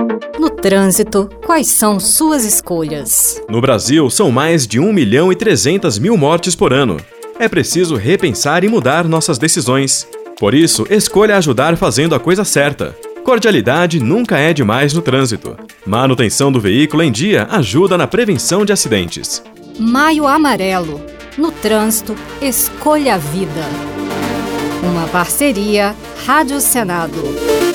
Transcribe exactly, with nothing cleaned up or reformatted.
No trânsito, quais são suas escolhas? No Brasil, são mais de um milhão e trezentas mil mortes por ano. É preciso repensar e mudar nossas decisões. Por isso, escolha ajudar fazendo a coisa certa. Cordialidade nunca é demais no trânsito. Manutenção do veículo em dia ajuda na prevenção de acidentes. Maio Amarelo. No trânsito, escolha a vida. Uma parceria Rádio Senado.